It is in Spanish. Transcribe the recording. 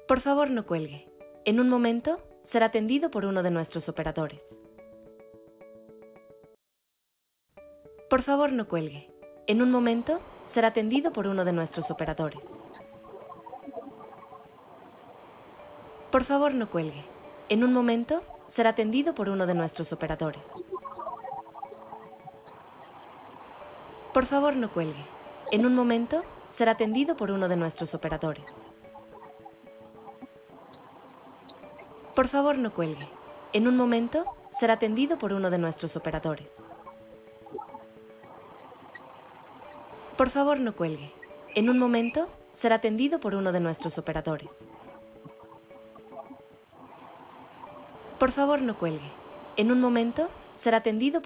Por favor, no cuelgue. En un momento, será atendido por uno de nuestros operadores. Por favor, no cuelgue. En un momento, será atendido por uno de nuestros operadores. Por favor, no cuelgue. En un momento, será atendido por uno de nuestros operadores. Por favor, no cuelgue. En un momento, será atendido por uno de nuestros operadores. Por favor, no cuelgue. En un momento, será atendido por uno de nuestros operadores. Por favor, no cuelgue. En un momento, será atendido por uno de nuestros operadores. Por favor, no cuelgue. En un momento, será atendido por